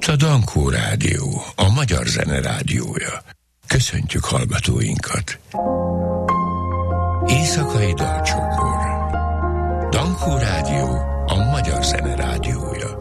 Itt a Dankó Rádió, a magyar zene rádiója. Köszöntjük hallgatóinkat. Éjszakai dalcsokor. Dankó Rádió, a magyar zene rádiója.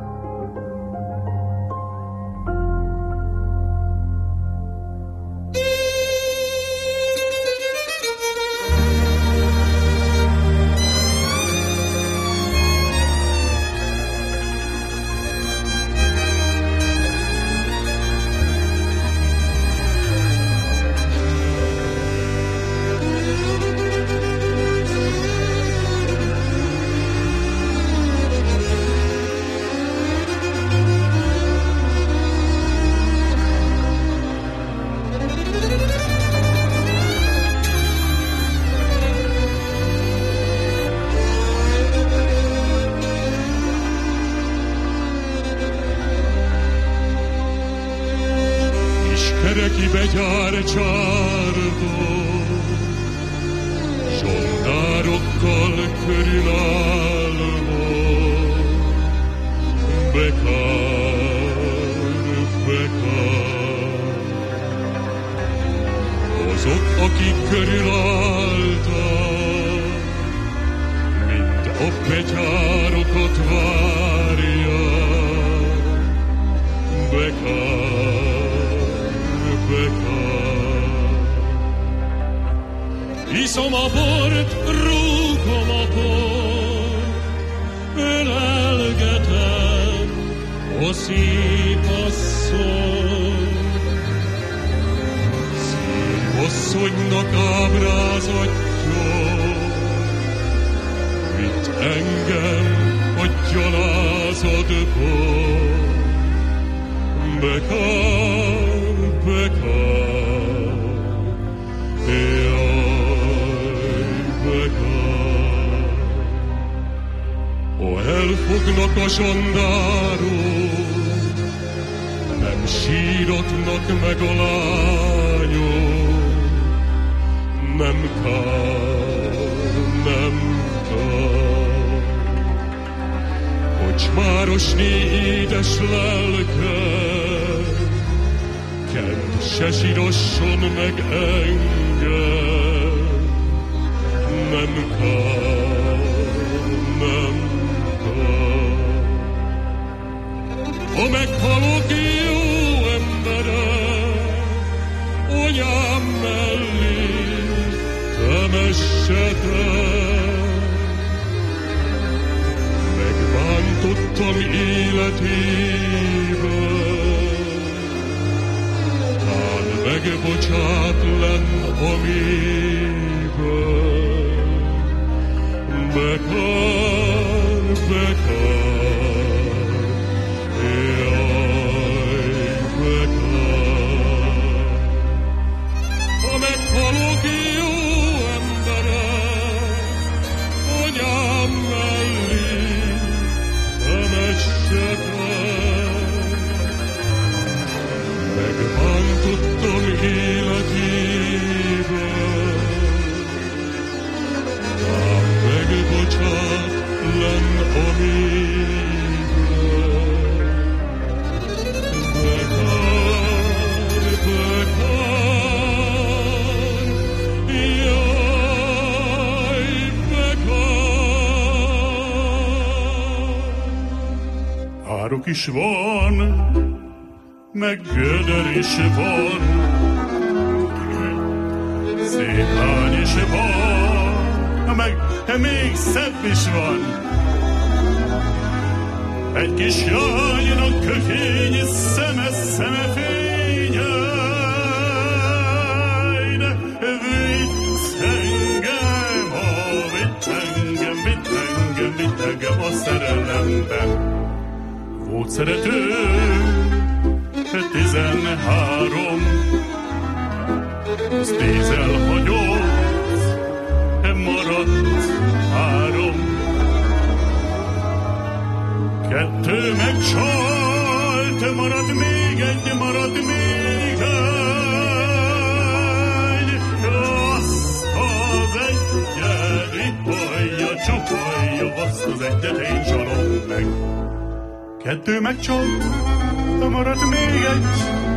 Iszom a bort, rúgom a bort, ölelgetem a szép asszony. Szép asszonynak ábrázatja, vitt engem a gyalázatba. Bekár, bekár, ha elfognak a zsandárok, nem síratnak meg a lányok. Nem kár, nem kár, kocsmárosné édes lelke, kent se sírasson meg engem. Nem kár, nem. Ha meghalok jó emberek, anyám mellé temessetek. Megbántottam életében, tán megbocsát lenn amiben. Bekár, bekár, ha meghalok jó emberek, anyám mellé temessetek. Megbántottam életében, ám megbocsát lenn amiben. Árok is van, meg gödör is van, szép lány is van, meg még szebb is van. Egy kis lánynak kökény szeme fénye, vitt engem a szerelemben. Volt szeretőm, 13, az 10 elhagyott, maradt 3. 2 megcsalt, maradt még egy, azt az egyet ripolja, csapolja, azt az egyet én csalom meg. 2 megcsalt, maradt még egy,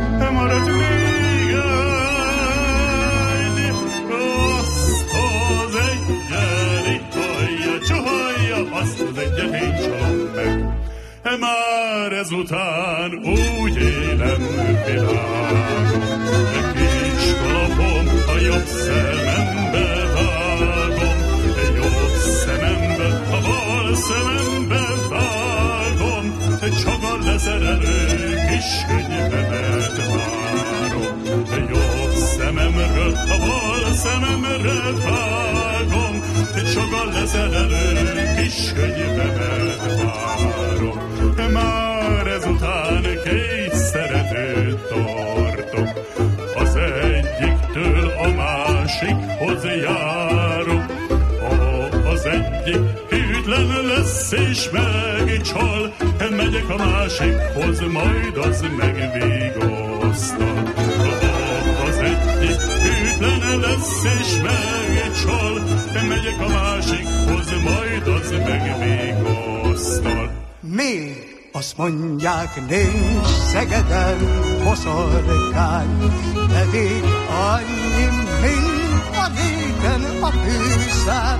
azt az egyet, csuhalja, azt az egyet én csalom meg. Már ezután úgy élem világom, de kis kalapom a jobb szemembe vágom, jobb szemembe, a bal szemembe vágom, csak a leszerelő kis könyvemet várom. Jobb szememről, a bal szememre vágom, csak a leszerelő kis könyvemet várom. Már ezután két szeretőt tartok, az egyiktől a másikhoz járok. Az egyik hűtlen lesz és megcsal, megyek a másikhoz, majd az megvigasztal. Az egyik hűtlen lesz és megcsal, megyek a másikhoz, majd az megvigasztal. Még azt mondják, nincs Szegeden boszorkány, pedig annyi, mint a régen a fűszál.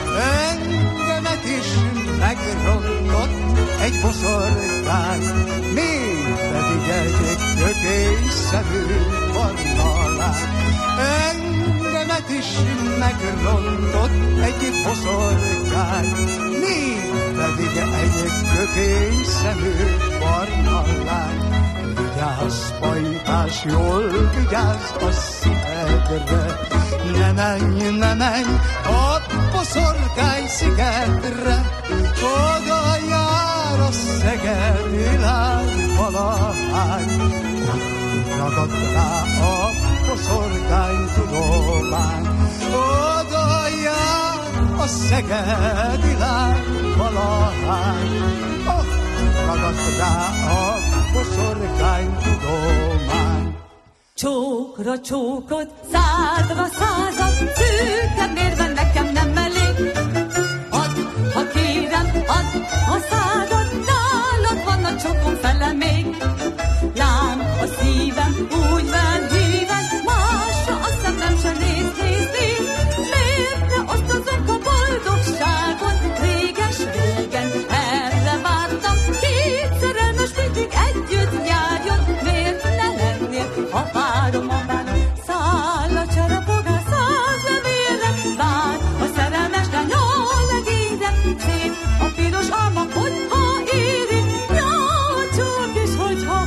Engemet is megrontott egy boszorkány, még pedig egy kökény szemű barna lány. Engemet is megrontott egy boszorkány, még pedig egy kökény szemű barna lány. Vigyázz, pajtás, jól vigyázz a szívedre, ne menj a boszorkány szigetre, oda jár a szegedi lány valahány, ott ragad rá a boszorkány tudomány, oda jár a szegedi lány valahány, ott ragad rá a boszorkány tudomány. Csókra csókot, szádra százat, szűkebb mérven nekem nem elég. Add, ha kérem, add a szádat, nálad van a csókom fele még. Lám a szívem úgy van híven, másra a szemem se néz. Miért ne osztozunk a boldogságon? Régen, erre vártam, két szerelmes mindig együtt járjon. Miért ne lennél, ha várom a bár? Száll a cserepogár, 100 levélre, vár a szerelmes lány a legényre. Szép a piros alma, hogyha éri, jaj, csak is, hogyha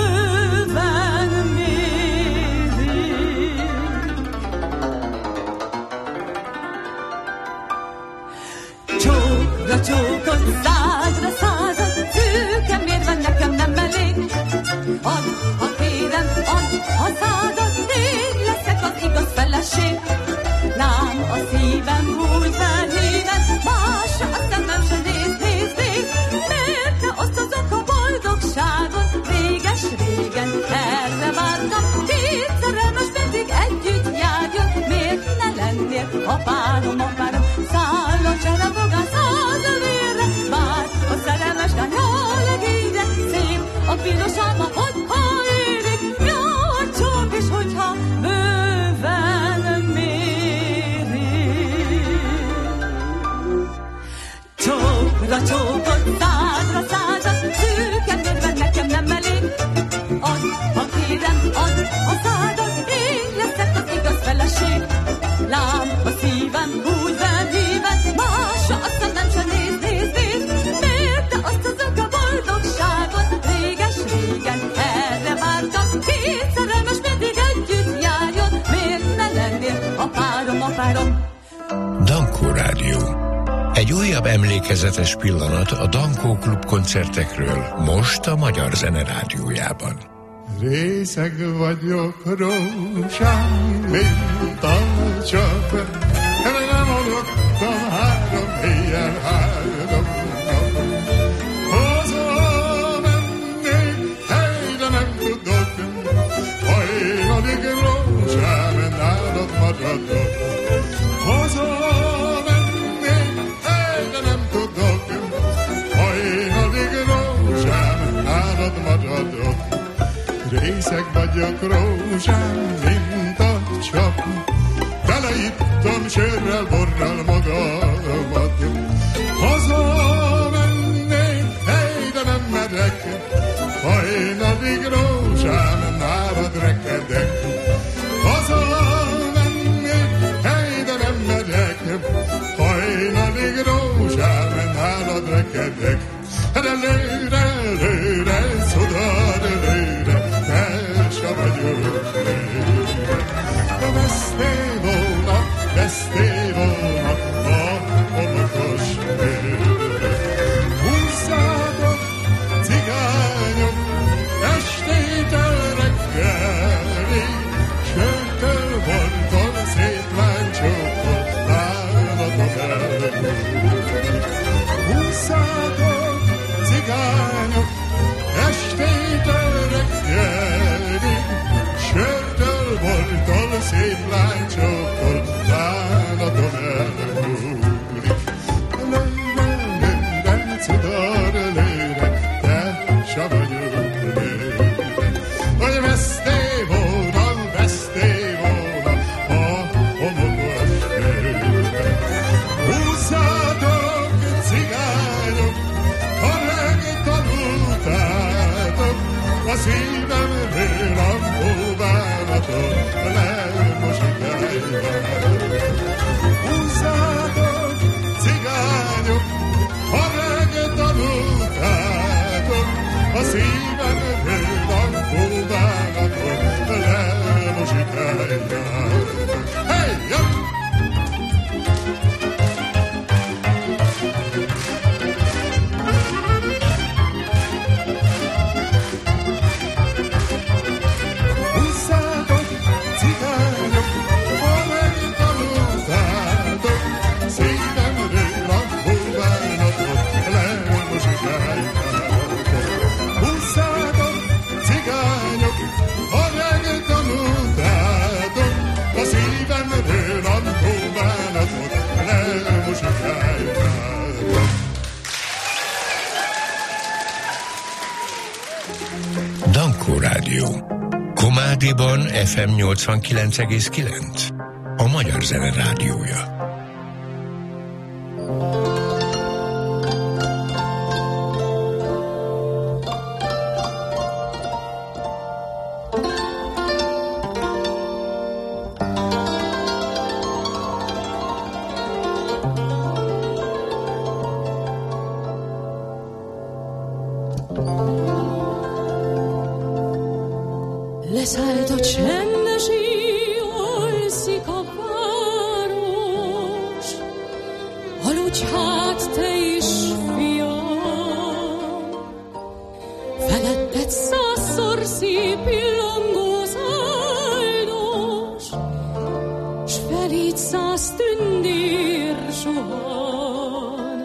bőven méri. Csókra csókot, százra százat, szűken mérve nekem nem elég. Add, ha kérem, add a szádat, én leszek az igaz feleség. Lám a szívem úgy felhíven, másra a szemem se néz. Miért ne osztozok a boldogságot? Régen, erre vártam, két szerelmes mindig együtt járjon. Miért ne lennél a párom? Száll a cserepogár, 100 levélre, vár a szerelmes lány a legényre. Szép a piros alma, hogyha érik, jaj, csak is, hogyha bőven méri. Csókra csókot, szádra százat, szűken mérve nekem nem elég. Add, ha kérem, add a szádat, én leszek az igaz feleség. Lám a szívem úgy felhíven, másra a szemem se néz. Miért ne osztozok a boldogságot? Régen, erre vártam, két szerelmes mindig együtt járjon. Miért ne lennél a párom? Dankó Rádió. Egy újabb emlékezetes pillanat a Dankó Klub koncertekről, most a Magyar Zene Rádiójában. Részeg vagyok rózsám, mint a csapra, nem aludtam 3 éjjel 3 napon. Hazamennék, helyre nem tudok, hajnalig rózsám, nálad maradok. Hazamennék, helyre nem tudok, hajnalig rózsám, nálad maradok. vagyok rózsám, mint a csap. Teleittam sörrel, borral magamat. Hazamennék, hely, de nem merek, hajnalig rózsám, nálad rekedek. Hazamennék, hely, de nem merek, hajnalig rózsám, nálad rekedek. Lőre, lőre, szodar, lőre, te se vagyok lőre. Vesztél volna a homokos lőre. Húzzátok, cigányok, estétől reggelig, sörtől, bortól, szép láncsóktól, nálatom elbújni. Húzzátok, cigányok, estétől reggelig, sörtől, bortól, szép láncsóktól, nálatom elbújni. Lőre, cudar, lőre, te se vagyok lőre. Hogy vesztél volna a homokos lőre. Húzzátok, cigányok, ha megtanultátok, a szívemről a búbánatot lemosikáljátok. Húzzátok, cigányok, ha megtanultátok, a szívemről a búbánatot lemosikáljátok. Hey, jön! Dankó Rádió. Komádiban FM 89,9. A Magyar Zene Rádiója. Leszállt a csendes éj, alszik a város. Aludj hát te is, fiam, feletted 100-szor szép pillangó zajdos, s felét 100 tündér suhan.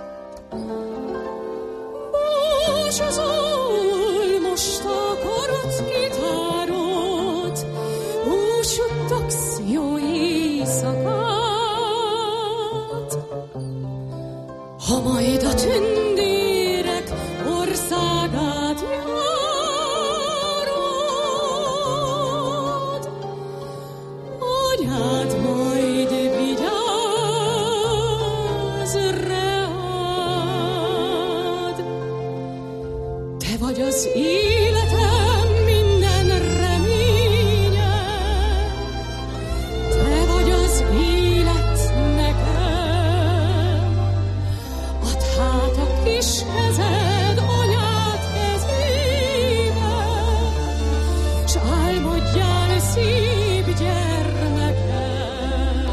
Búcs az most akarod gitárot, úgy suttogsz jó éjszakát. Ha majd a tündérek országát járod, anyád majd vigyáz rád. Te vagy az életem minden reménye, te vagy az élet nekem. Add hát a kis kezed anyád kezébe, s álmodjál szép gyermekem.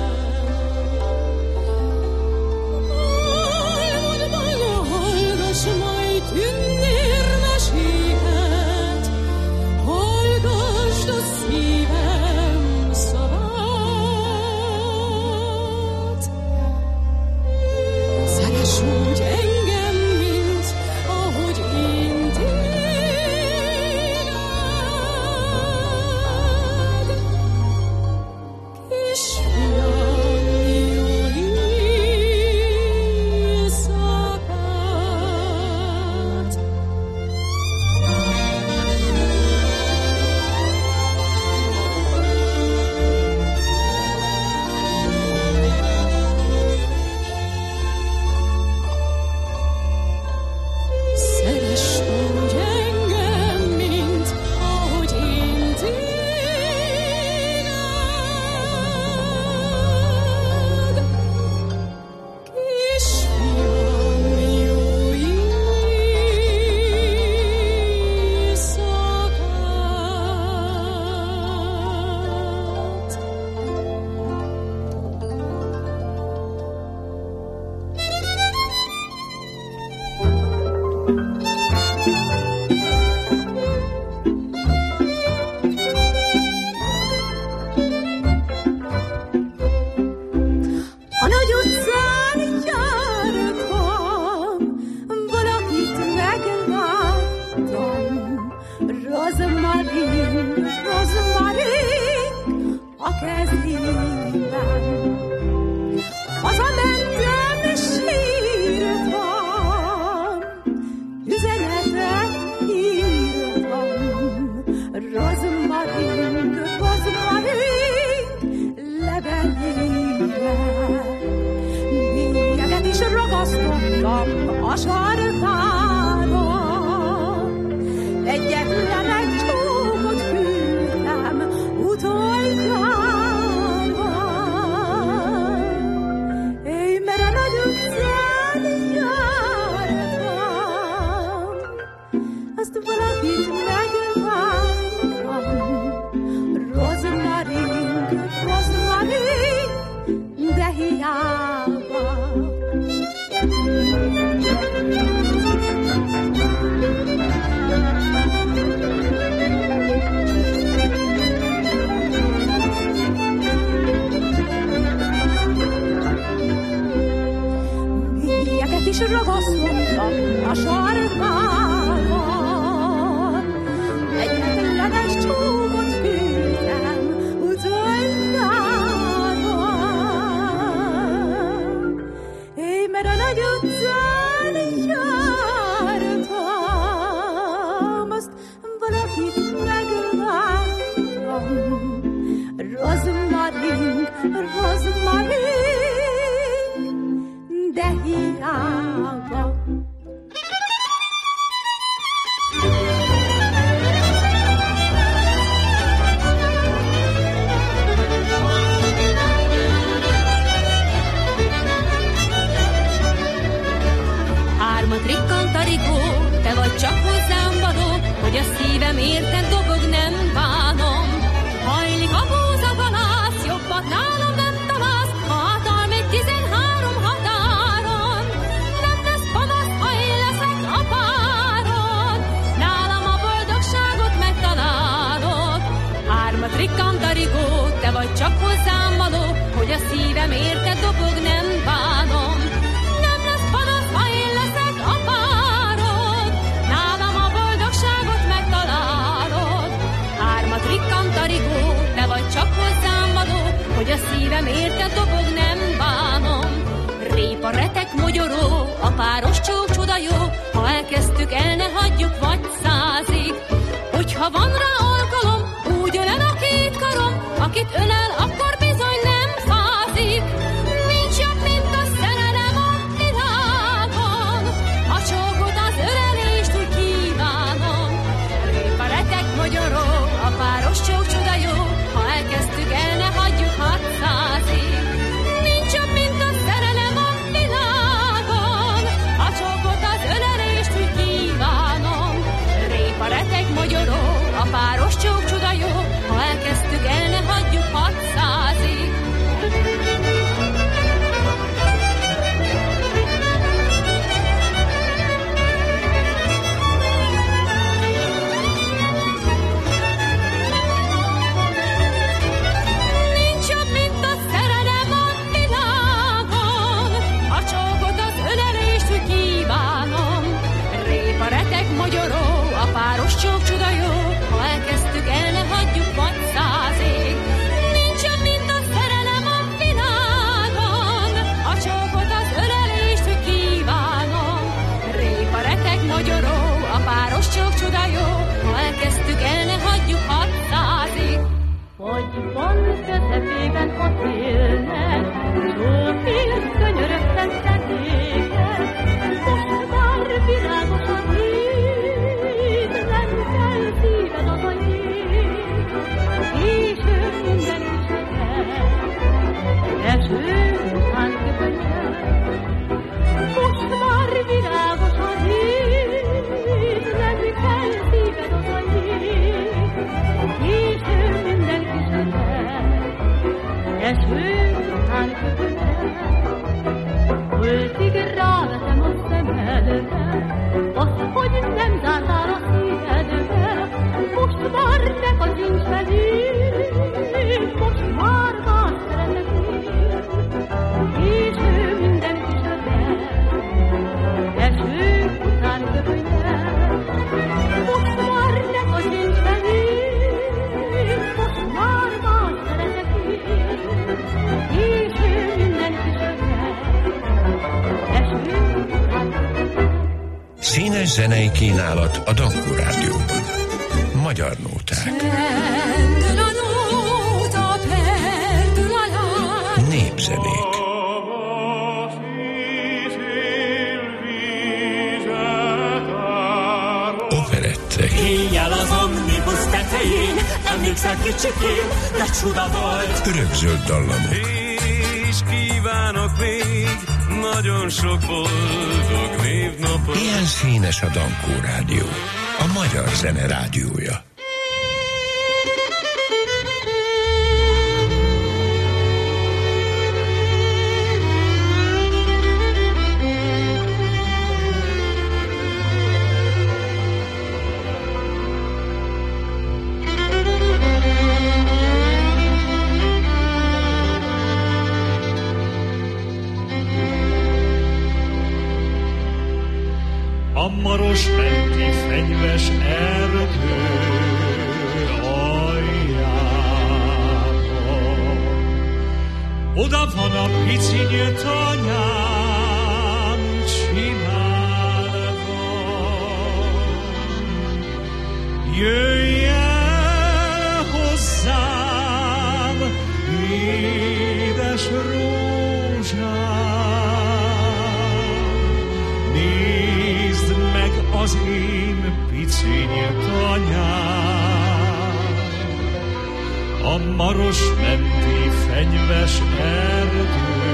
Álmodban hallgass majd tündérmeséket, hallgasd a szívem szavát. Szeress úgy engem, mint Eső, azt, hogy nem zártál a szívedbe, most már neked nincs felé, most már más szeretek én, és ő minden kisöbbet, eső után köpönyel, most már neked nincs felé, most már más szeretek én, és ő minden kisöbbet, eső után köpönyel. Színes zenei kínálat a Dankó Rádióban. Magyar nóták. Pendül a nóta, pendül a lány. Népzenék. Operettek. Éjjel az omnibus tetején, emlékszel kicsikén, de csuda volt. Örökzöld dallamok. És kívánok még nagyon sok boldog névnapot. Ilyen színes a Dankó Rádió. A magyar zene rádiója. A maros menti fenyves erdő aljában. Oda van a pici nyötanyám csinálva. Jöjj el hozzám, édes rózsám, nézd meg az én piciny tanyám, a maros menti fenyves erdő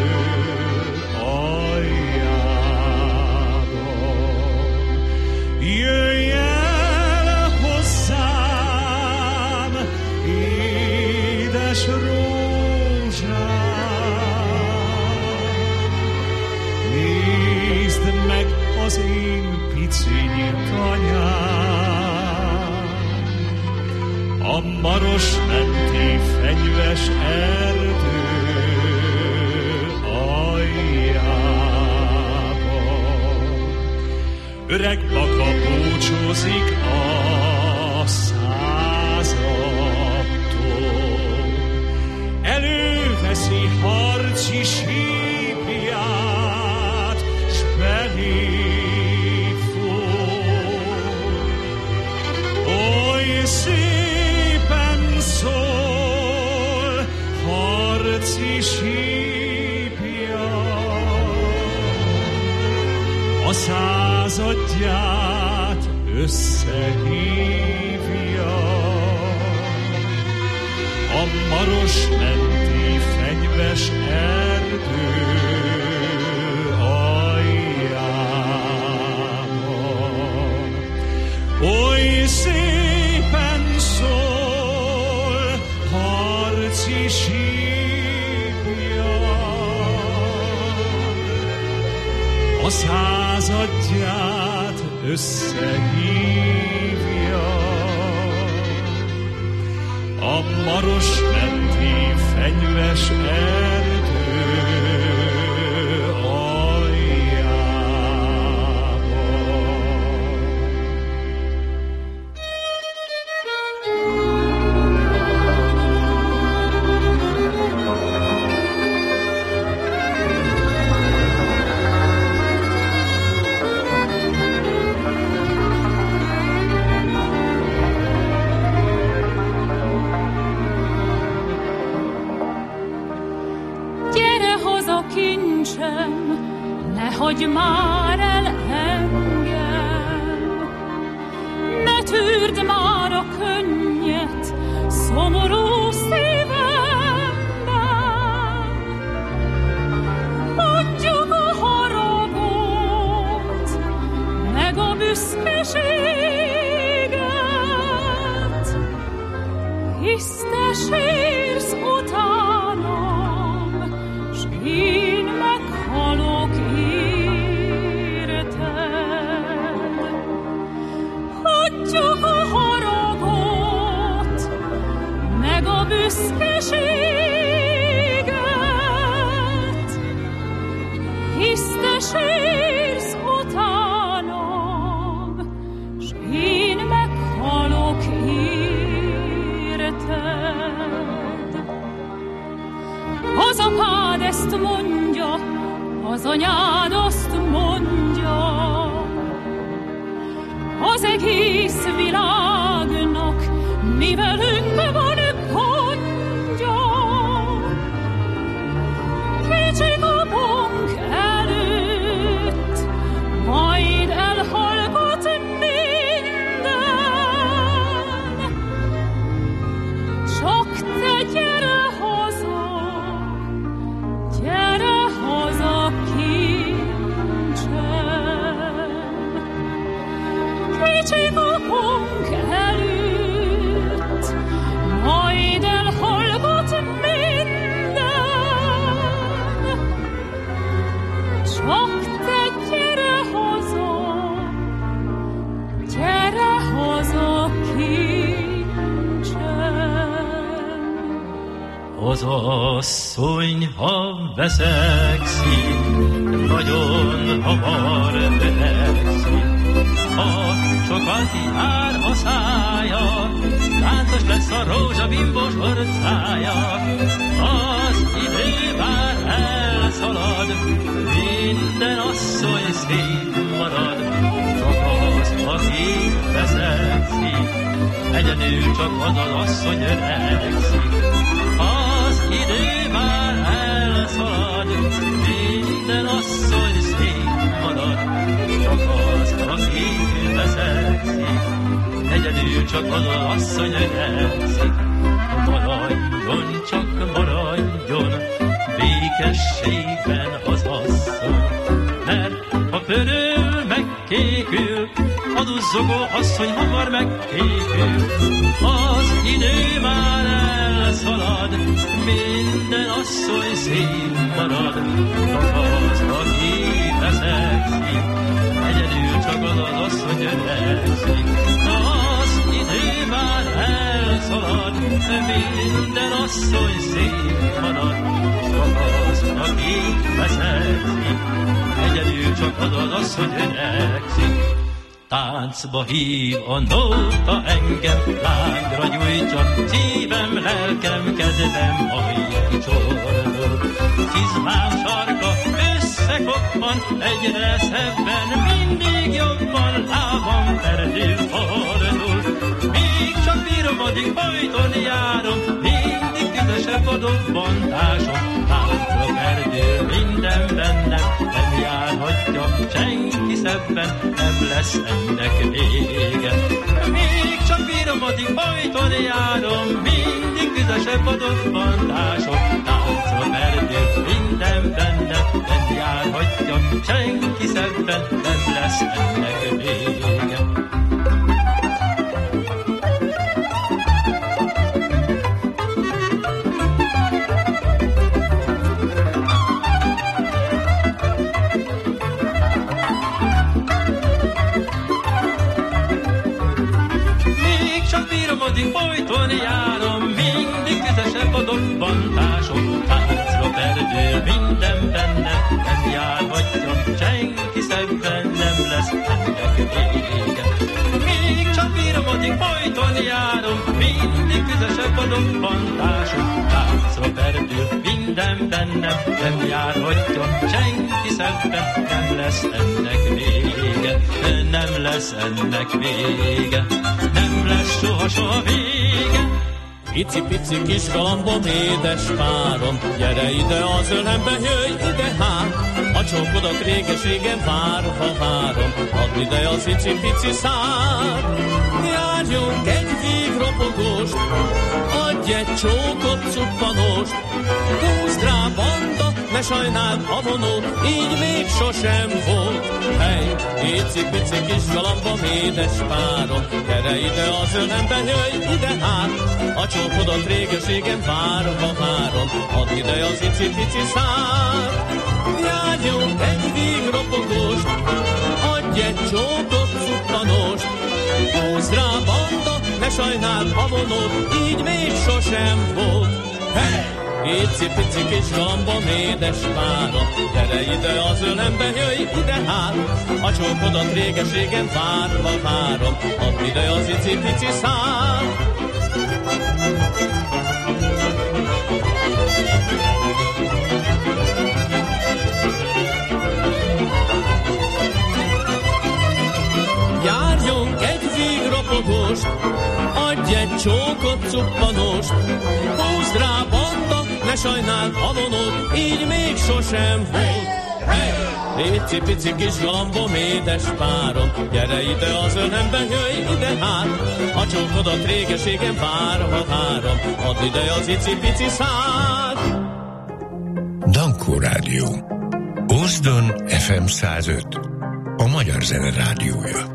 aljában. Jöjj el hozzám, édes rózsám, nézd meg az én piciny tanyám, a maros menti fenyves erdő aljában. Öreg baka búcsúzik a századtól, előveszi harci sípját, s belé fog. Oly szépen szól harci sípja, a századját összehívja. A maros menti fenyves erdő aljában. Oly szépen szól harci sípja, a századját összehívja. A maros menti fenyves erdő aljában. Hagyj már el engem, ne tűrd már a könnyet szomorú szívemben. Adjuk a haragot, meg a büszkeséget, hisz te sírsz utánam, s én meghalok érted. büszkeséget, hisz te sírsz utánam, s én meghalok érted. Az apád ezt mondja, az anyád azt mondja, az egész világnak mi velünk van gondja. Kicsik apunk előtt, majd elhallgat minden. Csak te gyere haza kincsem. Kicsik apunk előtt, majd elhallgat minden. Csak te gyere haza kincsem. Az asszony, ha veszekszik, nagyon hamar öregszik. Ha sokat jár a szája, táncos lesz a rózsabimbos orcája. Az idő már elszalad, minden asszony szép marad. Csak az, aki veszekszik, egyedül csak az az asszony öregszik. Az idő már elszalad, minden asszony szép marad. Csak az, aki veszekszik, egyedül csak az az asszony öregszik. Maradjon, csak maradjon, békességben az asszony. Mert ha pöröl, megkékül, a duzzogó asszony hamar megkékül. Az idő már elszalad, minden asszony szép marad. Csak az, aki veszekszik, egyedül csak az az asszony öregszik. Az idő már elszalad, minden asszony szép marad. Csak az, aki veszekszik, egyedül csak az az asszony öregszik. Táncba hív a nóta engem, lángra gyújtja szívem, lelkem, kedvem, majd kicsordul. Csizmám sarka összekoppan, egyre szebben, mindig jobban, lábam perdül fordul. Még csak bírom, addig folyton járom, mindig tüzesebb a dobbantásom. Táncra perdül minden bennem, nem járhatja senki szebben, nem lesz ennek vége. Még csak bírom, addig folyton járom, mindig tüzesebb a dobbantásom. Táncra perdül minden bennem, nem járhatja senki szebben, nem lesz ennek vége. Addig folyton járom, mindig tüzesebb a dobbantásom. Táncra perdül minden bennem, nem járhatja senki szebben, nem lesz ennek vége. Még csak bírom, addig folyton járom, mindig tüzesebb a dobbantásom. Táncra perdül minden bennem, nem járhatja senki szebben, nem lesz ennek vége. Nem lesz ennek vége, nem lesz soha vége. Icipici kis galambom, édes párom, gyere ide az ölembe, jöjj ide hát. A csókodat réges-régen várva várom, add ide az icipici szár. Járjunk egy vígropogóst, adj egy csókot cuppanóst. Húzd rá banda, ne sajnáld a vonót, így még sosem volt. Hely, icipici kis galambom, édes párom, gyere ide az ölembe, jöjj ide hát. A csókodat réges-régen várva várom, add ide az icipici szár. Járjunk egy vígropogóst, adj egy csókot cuppanóst. Húzd rá banda, ne sajnáld a vonót, így még sosem volt. Hey! Icipici kis galambom, édes párom, gyere ide az ölembe, jöjj ide hát. A csókodat réges-régen várva várom, add ide az icipici szál. Járjunk egy vígropogóst, adj egy csókot cuppanost, húzd rá banda, ne sajnáld a vonót, így még sosem volt. Hey! Icipici kis galambom, édes párom, gyere ide az ölembe, jöjj ide hát. A csókodat réges-régen várva várom, add ide az icipici szál. Dankó Rádió. Ózdon FM 105. A Magyar Zene Rádiója.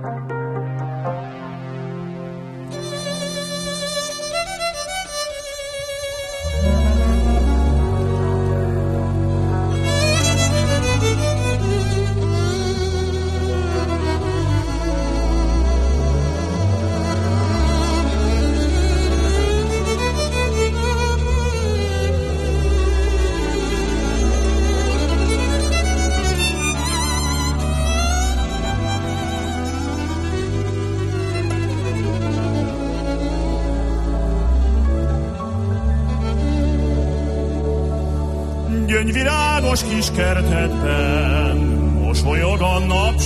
Gyöngyvirágos kis kertedben mosolyog a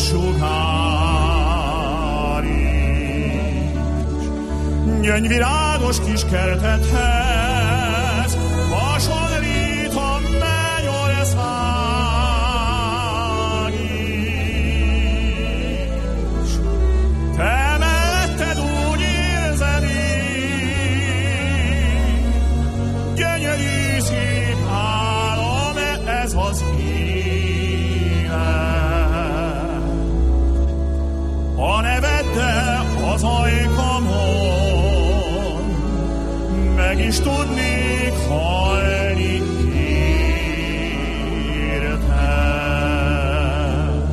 napsugár is. Gyöngyvirágos kis kertedhez hasonlít a mennyország is. Te melletted úgy érzed így, gyönyörű szép álom ez az élet. A neveddel az ajkamon meg is tudnék halni érted.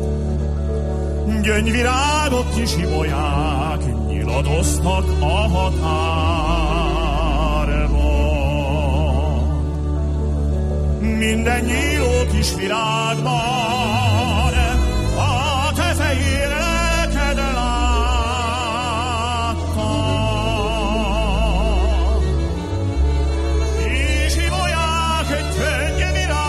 Gyöngyvirágok kis ibolyák nyiladoztak a határban. Minden nyíló kis virágban a te fehér lelked láttam. És ibolyák, gyöngy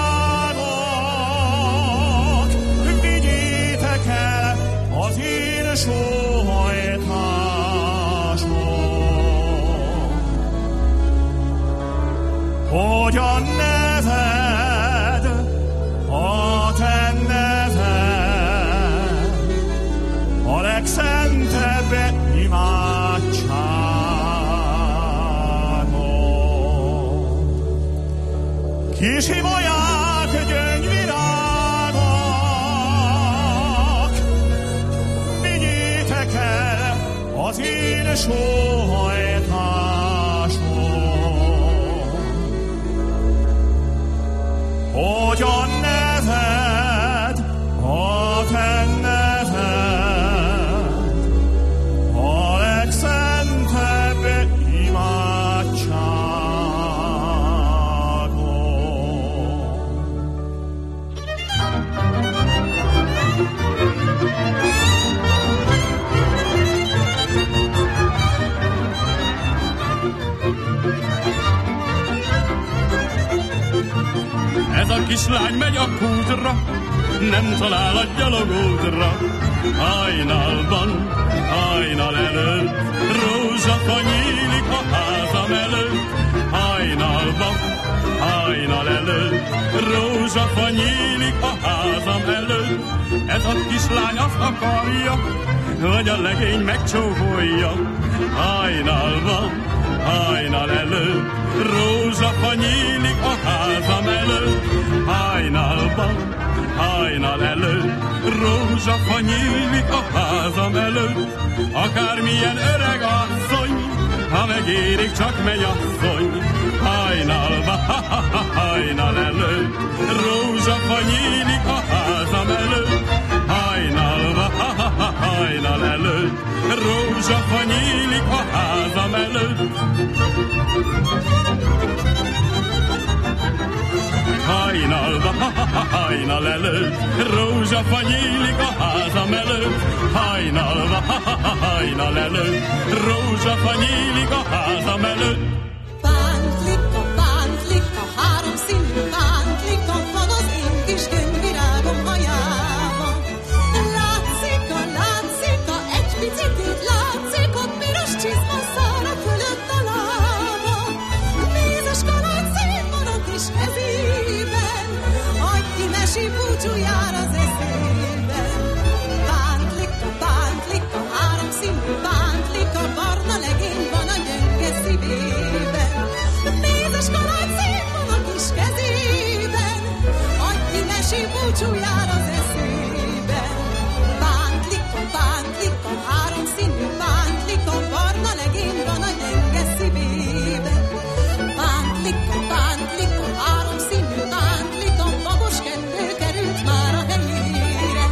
virágok, vigyétek el az én sóhajtásom, hogy a neved, a te neved a legszentebb imádságon. Kis ibolyák, gyöngyvirágok, vigyétek el az én sóhajtásom, hogy a neved, a te neved a legszentebb imádságon. Ez a kislány megy a kútra, nem talál a gyalogútra. Hajnalban, hajnal előtt, rózsafa nyílik a házam előtt. Hajnalban, hajnal előtt, rózsafa nyílik a házam előtt. Ez a kislány azt akarja, hogy a legény megcsókolja. Hajnalban, hajnal előtt, rózsafa nyílik a házam előtt. Hajnalban, hajnal előtt, rózsafa nyílik a házam előtt. Akármilyen öreg asszony, ha megérik, csak mennyasszony. Hajnalban, hajnal előtt, rózsafa nyílik a házam előtt. Hajnalban, hajnal előtt, rózsafa rózsafa nyílik a házam előtt. Hajnal előtt, rózsafa nyílik a házam előtt. Hajnal előtt, rózsafa nyílik a házam előtt. Bántlika, háromszínű bántlika van az én kis gyöngyvirágom hajában. Látszik, egy picit látszik, a piros csizma szára fölött a lába. Mézes kaland szép van a kis kezében, adj mesi búcsújár az eszében. Bántlika, háromszínű bántlika, barna legény van a gyönge szívében. Mézes kaland szép van a kis kezében, adj mesi búcsújár az eszében. Bántlika, háromszínű bántlika, barna legény van a gyenge szívében. Bántlika, háromszínű bántlika, babos kendő került már a helyére.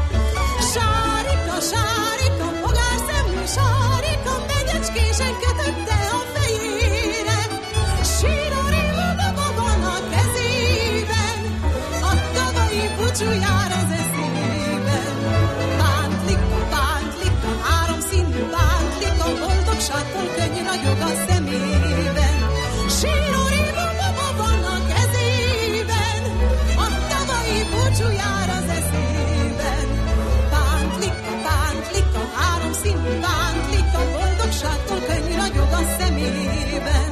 Sárika, pogárszemű sárika, megyecskésen kötötte a fejére. Síró baba van a kezében, a tavalyi búcsújár az eszében. Bántlika, háromszínű bántlika, boldogságtól könnyű ragyog a szemében. Síró baba van a kezében, a tavalyi búcsújár az eszében. Bántlika, háromszínű bántlika, boldogságtól könnyű ragyog a szemében.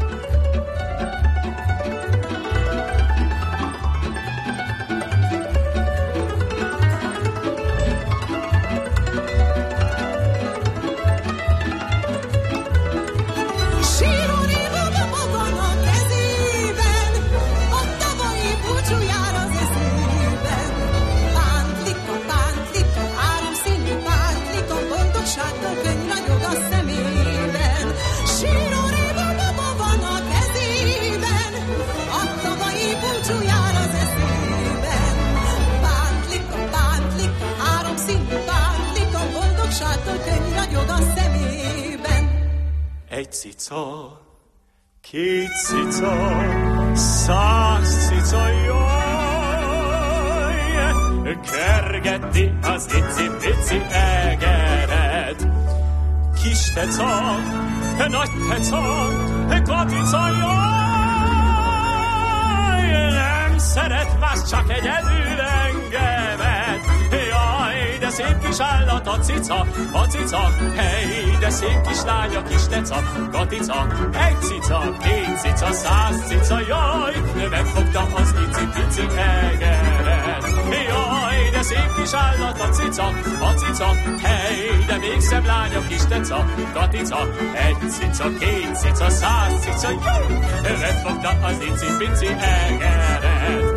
Egy cica, két cica, 100 cica, jaj, kergeti az icipici egeret. Kis teca, nagy teca, katica, jaj, nem szeret más, csak egyedül engemet. Jaj, de szép kis állat a cica, hey, de szép kis lány a kis teca, katica. Egy cica, két cica, 100 cica, jaj, megfogta az icipici egeret. Jaj, de szép kis állat a cica, hey, de még szebb lány a kis teca, katica. Egy cica, két cica, 100 cica, jaj, megfogta az icipici egeret.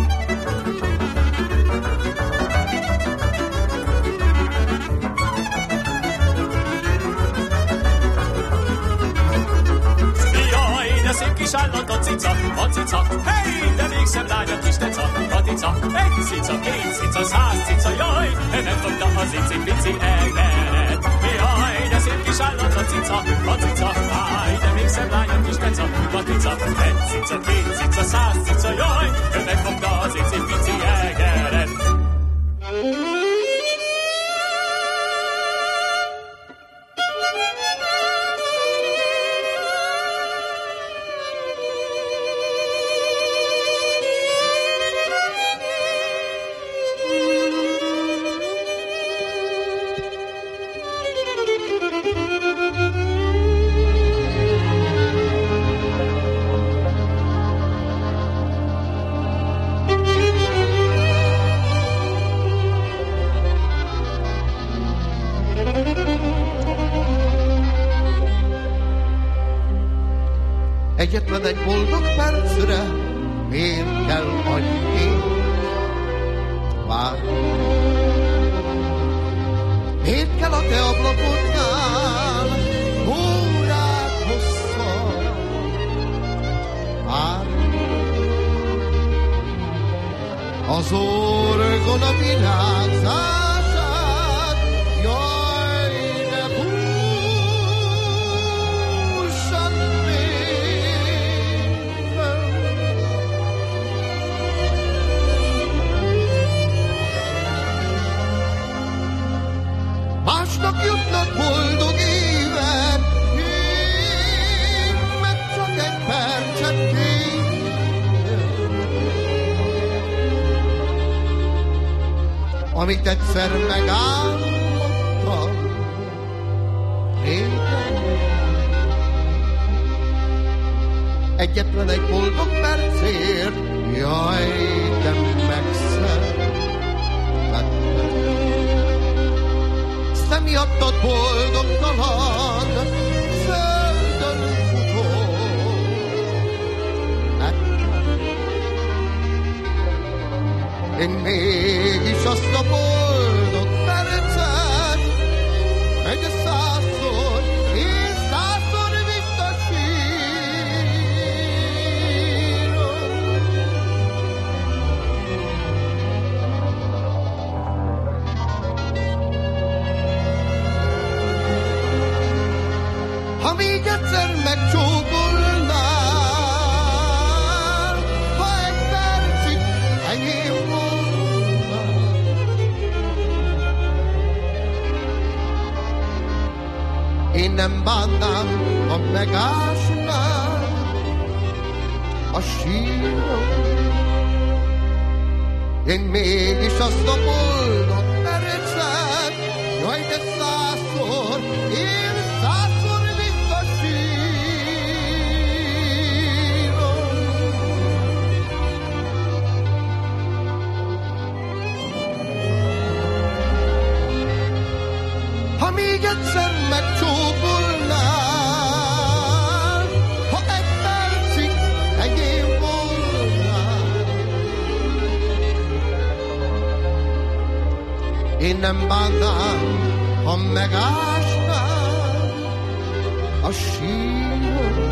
De szép kis állat a cica, hey, de még szebb lány a kis teca, katica. Egy cica, két cica, 100 cica, jaj, megfogta az icipici egeret. Jaj, de szép kis állat a cica, hey, de még szebb lány a kis teca, katica. Egy cica, két cica, 100 cica, jaj, megfogta az icipici egeret. Egyetlen egy boldog percre miért kell annyi várni? Miért kell a te ablakodnál órák hosszan várni? Az orgon a virágzását, jaj, de búcsú. csak jutnak boldog éven, én meg csak egy percet kérek, amit egyszer megálmodtam régen. Egyetlen egy boldog percért, jaj, de megszerettem. Te miattad boldogtalan, földön futó lettem. Én mégis azt a boldog percet, egy százszor, én százszor visszasírom. Ha még egyszer megcsókolnál, ha egy percig enyém volnál, én nem bánnám, ha megásnál a sírom. Én mégis azt a boldog percet, jaj, de százszor, én százszor visszasírom. Ha még egyszer megcsókolnál, ha egy percig enyém volnál, én nem bánnám, ha megásnál a sírom.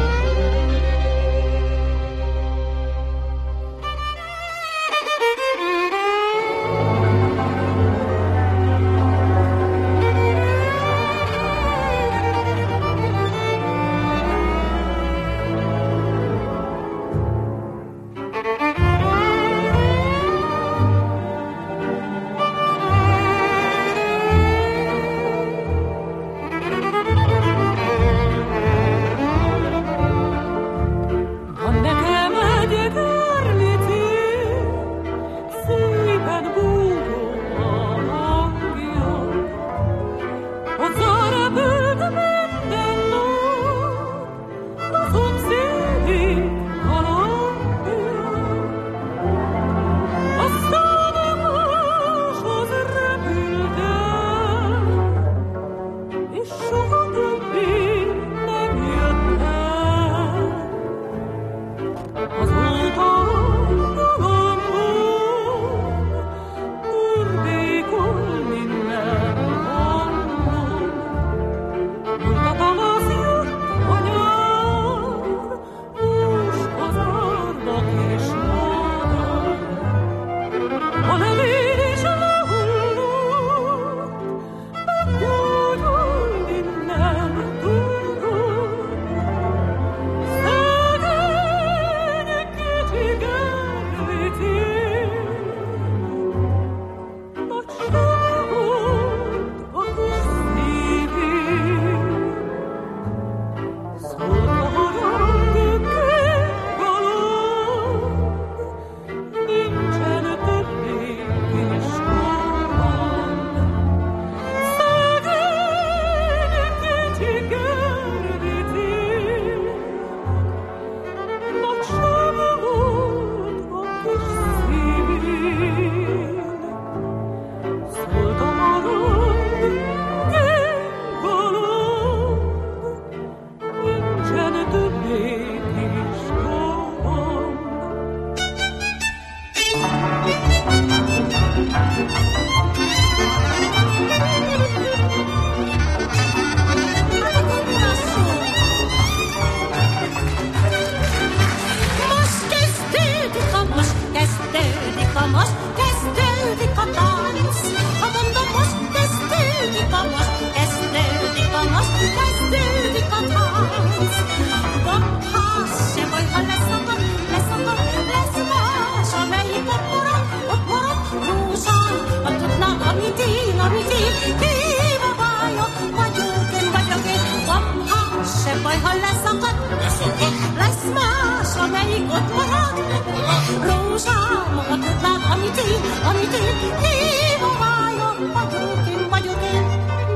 amelyik ott marad. Rózsám, a tudnád, amit én, évavályom, vagyok én.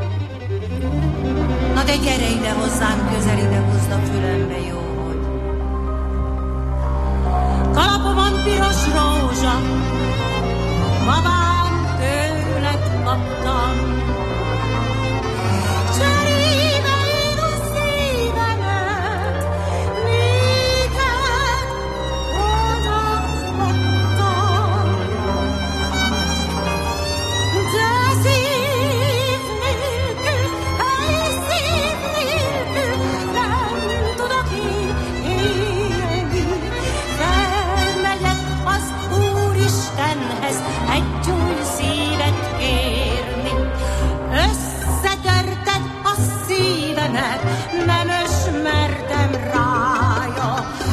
Na de gyere ide hozzám, közel ide hozd a fülembe, jó vagy. Kalapomon piros rózsa, babám, tőled kaptam. Cserébe én a szívemet, néked odaadtam. De szív nélkül, szív nélkül nem tudok élni. Felmegyek az Úristenhez egy új szívet kérni. Összetörted a szívemet, nem ismertem rája.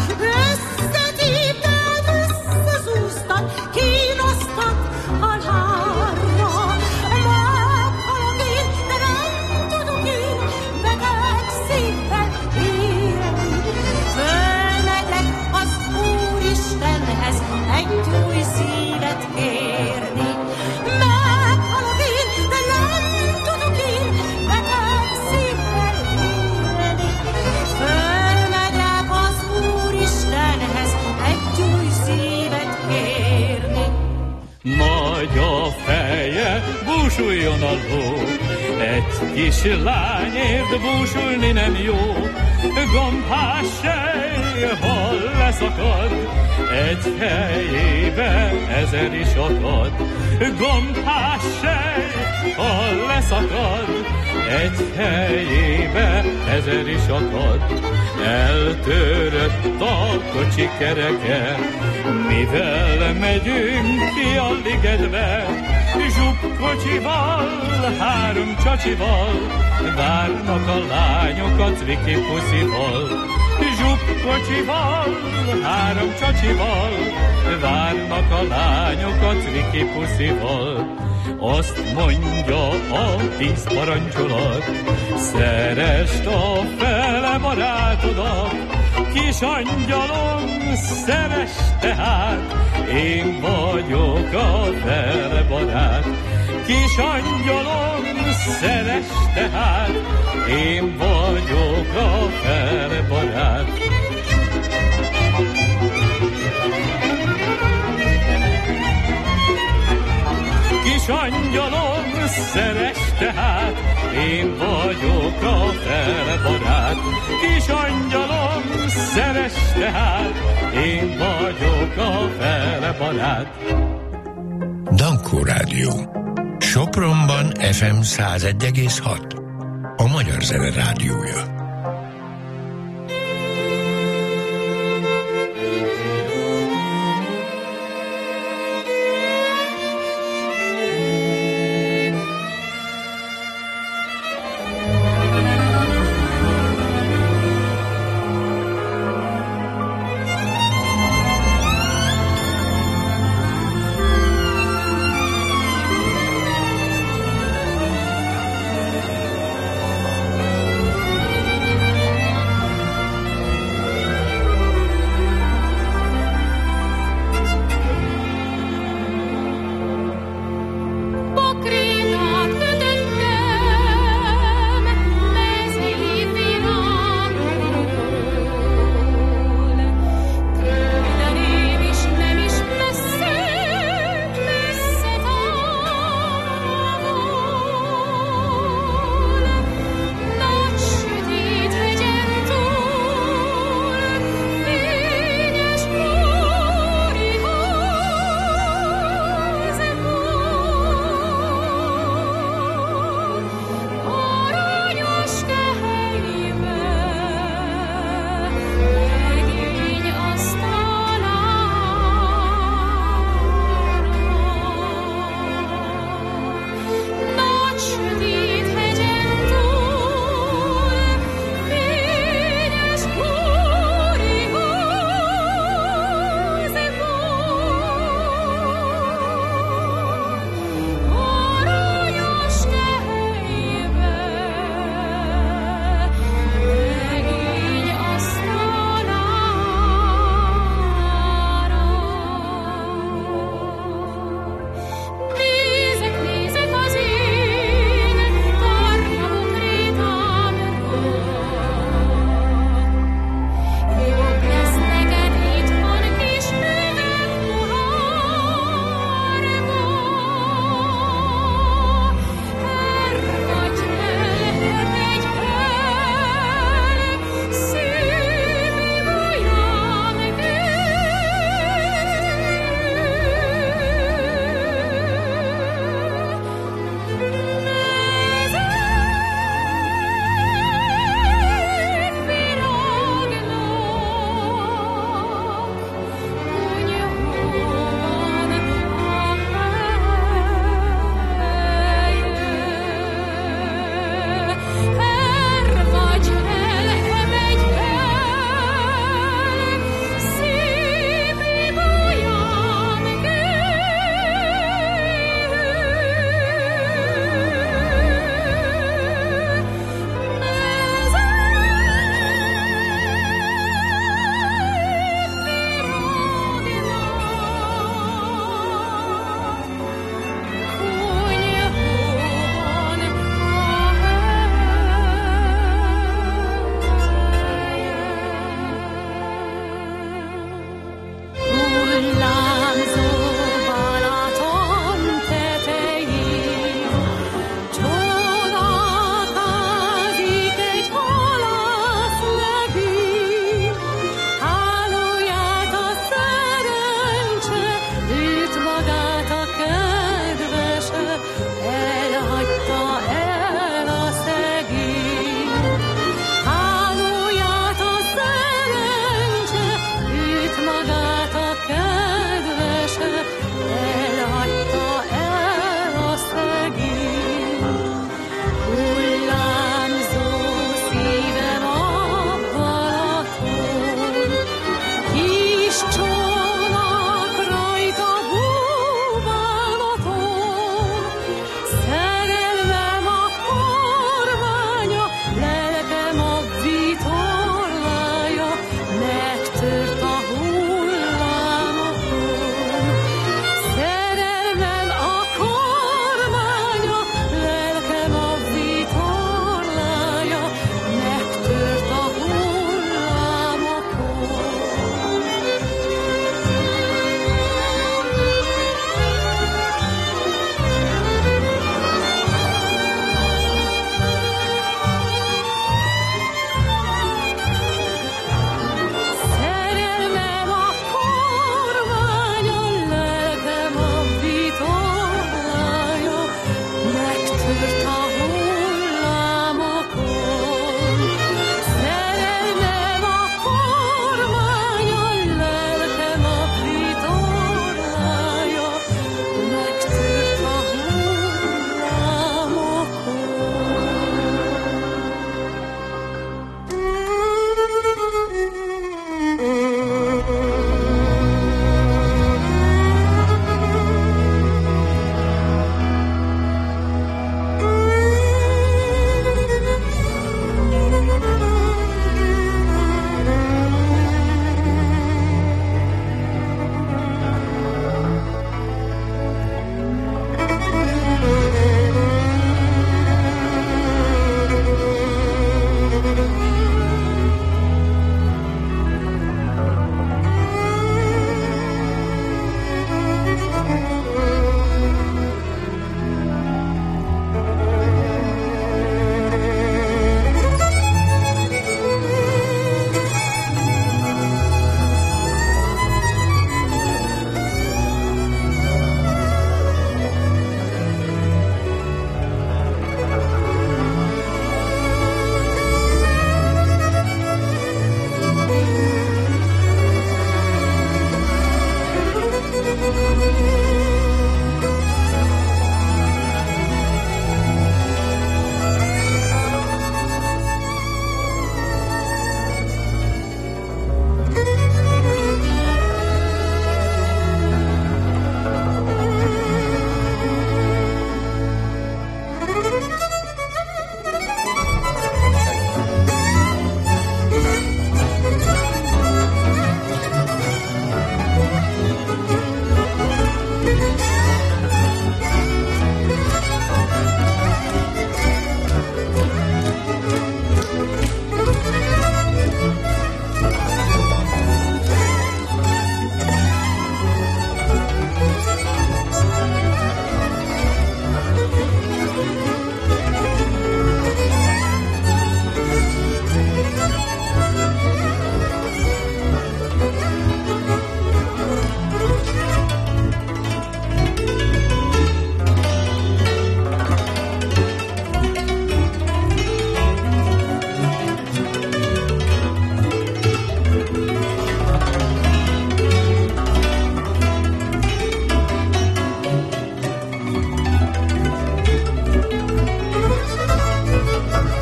Összetépted, összezúztad, kínoztad halálra. Meghalok én, de nem tudok én beteg szívvel élni. Fölmegyek az Úristenhez egy új szívet kérni. Meghalok én, de nem tudok én beteg szívvel élni. Fölmegyek az Úristenhez egy új szívet kérni. Nagy a feje, búsuljon a ló, egy kis lányért búsulni nem jó. Gombás sej, hol leszakad, egy helyébe 1000 is akad. Gombás sej, hol leszakad, egy helyébe 1000 is akad. Eltörött a kocsi kereke, mivel megyünk ki a ligedbe. Zsupkocsival, 3 csacsival, várnak a lányokat Viki-puszival. Zsupkocsival, 3 csacsival, várnak a lányokat Viki-puszival. Azt mondja a 10 parancsolat, szeresd a fele barátodat. Kis angyalom, szeresd tehát, én vagyok a fele barát. Kis angyalom, szeresd tehát, én vagyok a fele barát. Kis angyalom, szeresd tehát, én vagyok a fele barát. Kis angyalom, szeresd tehát, én vagyok a fele barát. Dankó Rádió. Sopronban FM 101,6. A Magyar Zene Rádiója.